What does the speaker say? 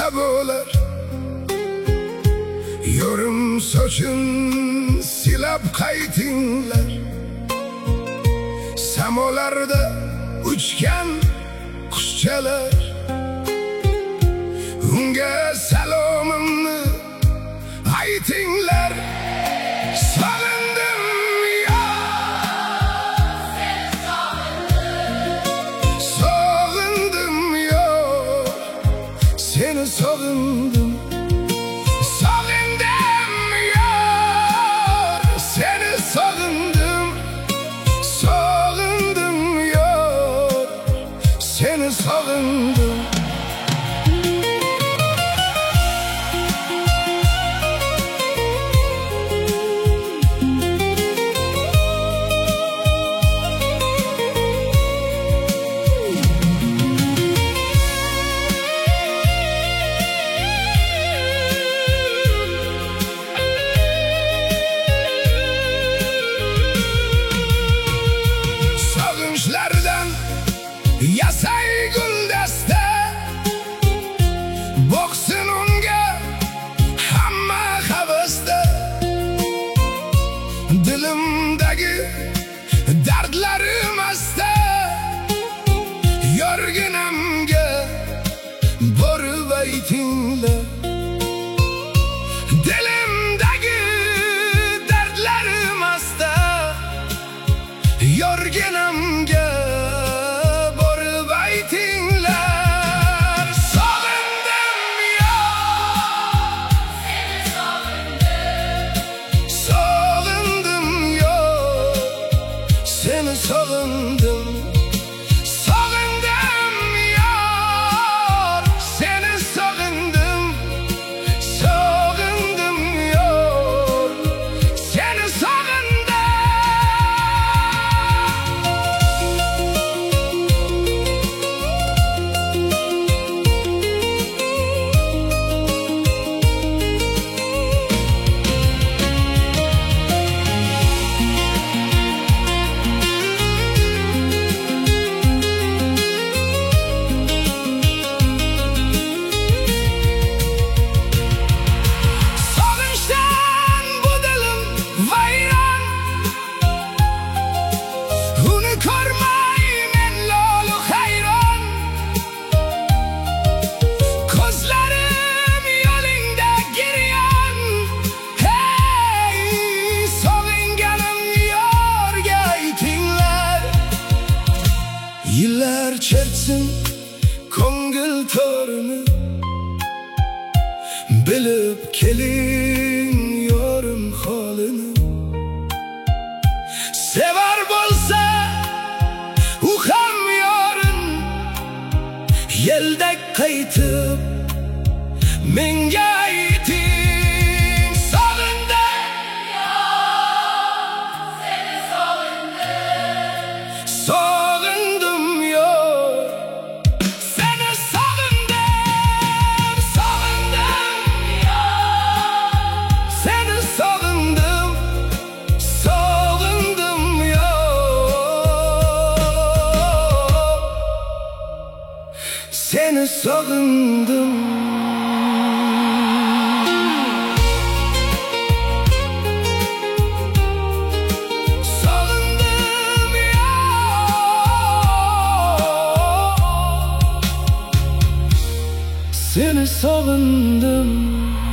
bo'lar. Yorim sochim silab qaytinglar. Samolarda uchgan qushchalar, unga salomimni aytinglar. Sog'indim yo, sog'indim yo, seni sog'indim. Sog'indim yo, seni sog'indim. Sog'indim yo, seni sog'indim. Yasay guldasta, boqsin unga hamma havasda. Dilimdagi dardlarim asta, yorginamga borib aytinglar. Dilimdagi dardlarim asta, yorginamga seni sog'indim. Sog'indim yor, seni sog'indim. Sog'indim yor, seni sog'indim. Yıllar chertsin ko'ngil torini, bilib keling yorim holini. Sevar bo'lsa u ham yorin, yeldek qaytib menga ayting. Sog'indim yo, seni sog'indim. Sog'indim yo, seni sog'indim. Sog'indim yo, seni sog'indim. Seni sog'indim.